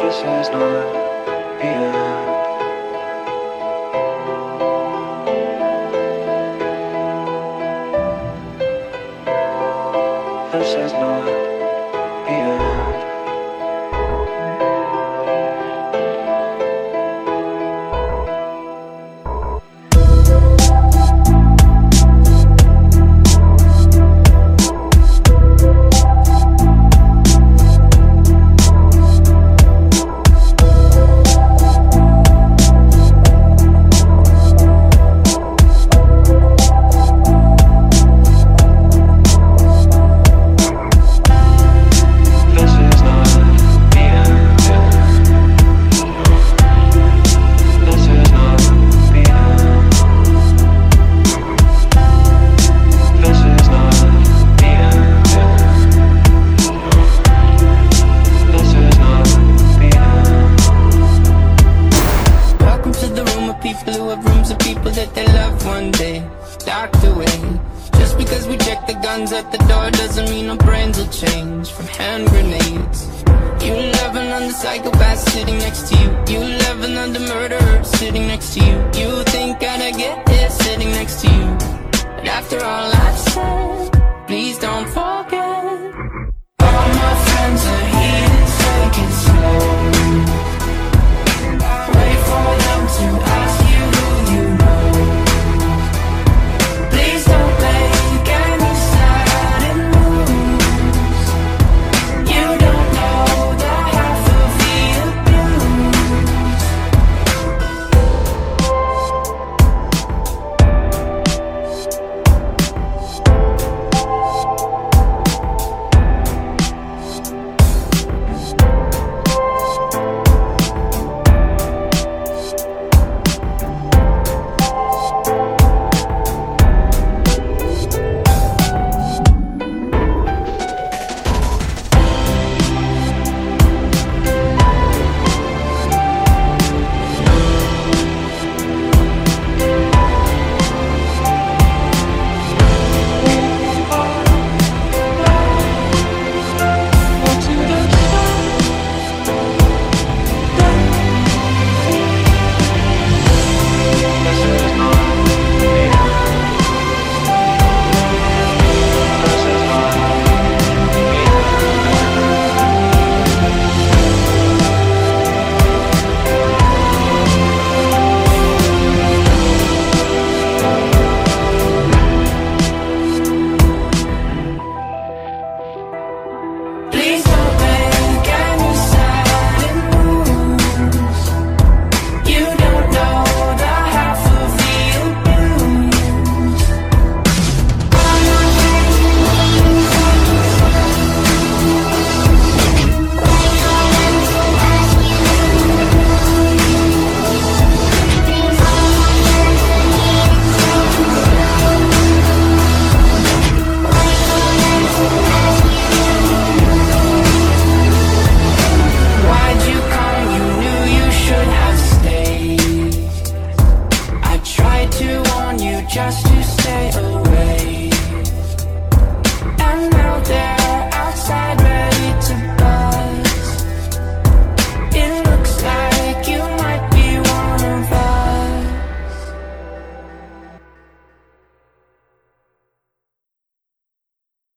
This is not the end. This is not the end. People who have rooms of people that they love one day locked away. Just because we check the guns at the door doesn't mean our brains will change from hand grenades. You love another psychopath sitting next to you. You love another murderer sitting next to you. You think I'd get here sitting next to you. But after all I've said, please don't forget